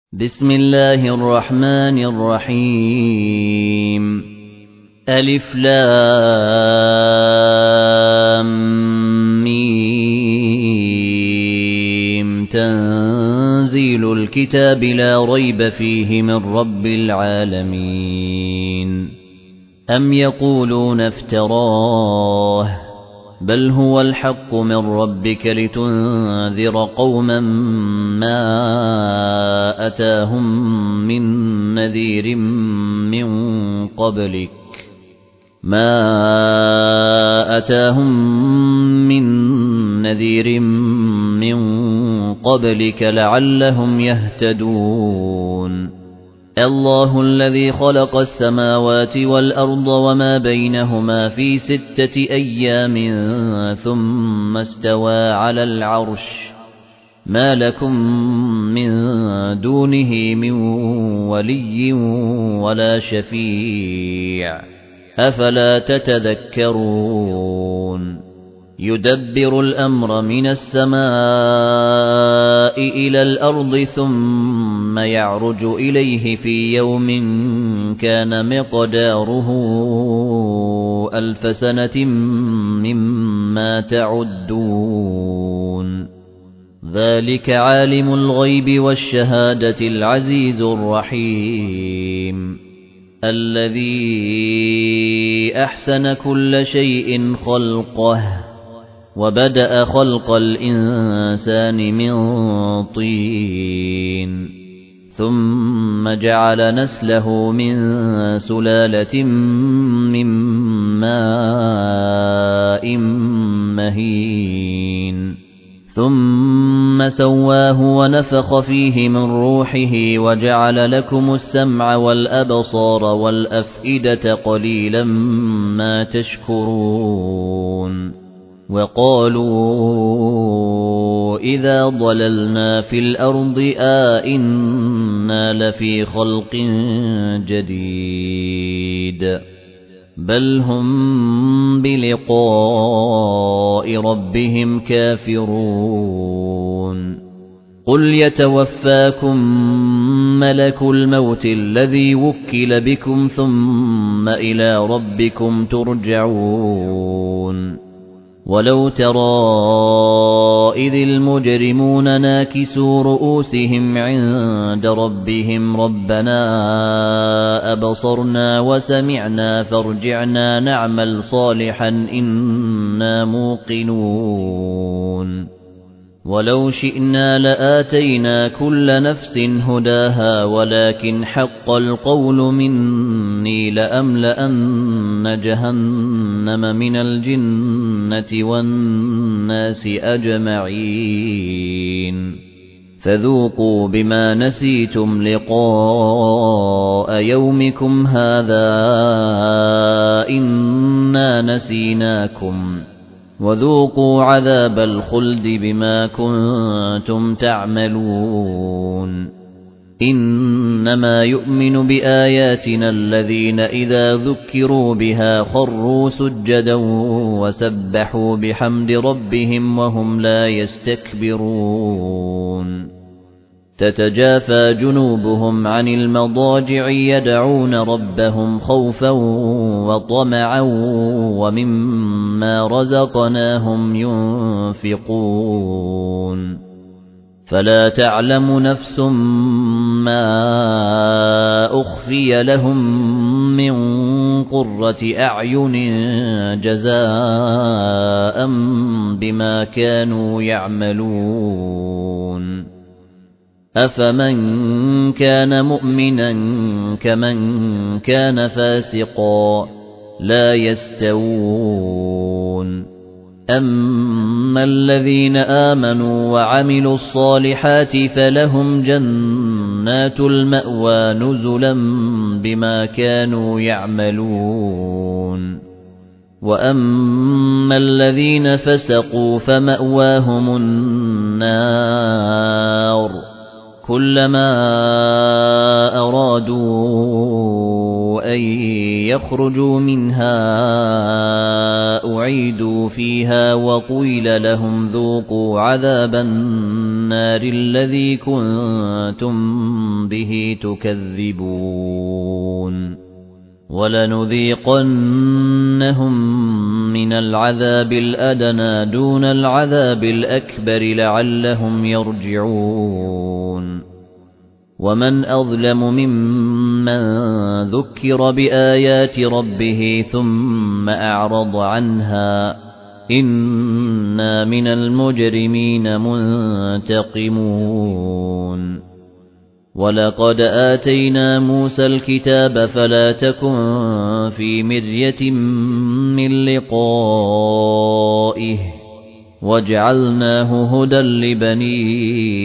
بسم الله الرحمن الرحيم ألف لام ميم تنزيل الكتاب لا ريب فيه من رب العالمين أم يقولون افتراه بل هو الحق من ربك لتنذر قوما ما أتاهم من نذير من قبلك لعلهم يهتدون الله الذي خلق السماوات والأرض وما بينهما في 6 أيام ثم استوى على العرش ما لكم من دونه من ولي ولا شفيع أفلا تتذكرون يدبر الأمر من السماء إلى الأرض ثم يعرج إليه في يوم كان مقداره 1000 سنة مما تعدون ذلك عالم الغيب والشهادة العزيز الرحيم الذي أحسن كل شيء خلقه وبدأ خلق الإنسان من طين ثم جعل نسله من سلالة من ماء مهين ثم سواه ونفخ فيه من روحه وجعل لكم السمع والأبصار والأفئدة قليلا ما تشكرون وقالوا إذا ضللنا في الأرض إنا لفي خلق جديد بل هم بلقاء ربهم كافرون قل يتوفاكم ملك الموت الذي وكل بكم ثم إلى ربكم ترجعون ولو ترى إذ المجرمون ناكسوا رؤوسهم عند ربهم ربنا أبصرنا وسمعنا فارجعنا نعمل صالحا إنا موقنون ولو شئنا لآتينا كل نفس هداها ولكن حق القول مني لأملأن جهنم من الجنة والناس أجمعين فذوقوا بما نسيتم لقاء يومكم هذا إنا نسيناكم وذوقوا عذاب الخلد بما كنتم تعملون إنما يؤمن بآياتنا الذين إذا ذكروا بها خروا سجدا وسبحوا بحمد ربهم وهم لا يستكبرون تتجافى جنوبهم عن المضاجع يدعون ربهم خوفا وطمعا ومما رزقناهم ينفقون فلا تعلم نفس ما أخفي لهم من قرة أعين جزاء بما كانوا يعملون أفمن كان مؤمنا كمن كان فاسقا لا يستوون أما الذين آمنوا وعملوا الصالحات فلهم جنات المأوى نزلا بما كانوا يعملون وأما الذين فسقوا فمأواهم النار كلما أرادوا أن يخرجوا منها أعيدوا فيها وقيل لهم ذوقوا عذاب النار الذي كنتم به تكذبون ولنذيقنهم من العذاب الأدنى دون العذاب الأكبر لعلهم يرجعون ومن أظلم ممن ذكر بآيات ربه ثم أعرض عنها إنا من المجرمين منتقمون ولقد آتينا موسى الكتاب فلا تكن في مرية من لقائه وجعلناه هدى لبني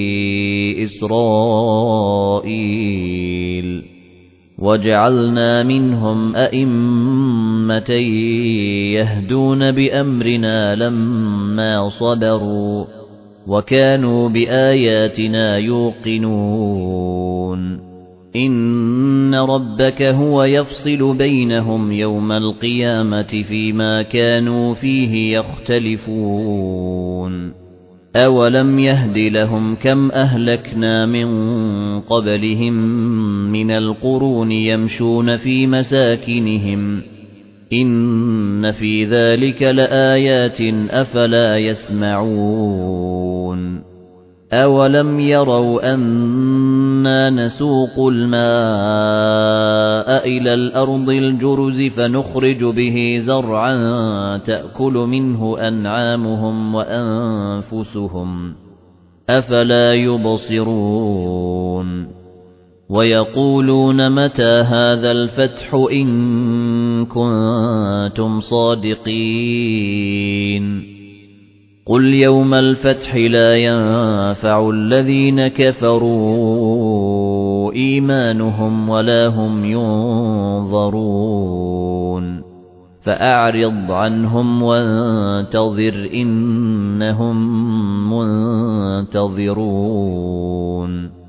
إسرائيل وجعلنا منهم أئمة يهدون بأمرنا لما صبروا وكانوا بآياتنا يوقنون إن ربك هو يفصل بينهم يوم القيامة فيما كانوا فيه يختلفون أولم يهد لهم كم أهلكنا من قبلهم من القرون يمشون في مساكنهم إن في ذلك لآيات أفلا يسمعون أولم يروا أنا نسوق الماء إلى الأرض الجرز فنخرج به زرعا تأكل منه أنعامهم وأنفسهم أفلا يبصرون ويقولون متى هذا الفتح إن كنتم صادقين قل يوم الفتح لا ينفع الذين كفروا إيمانهم ولا هم ينظرون فأعرض عنهم وانتظر إنهم منتظرون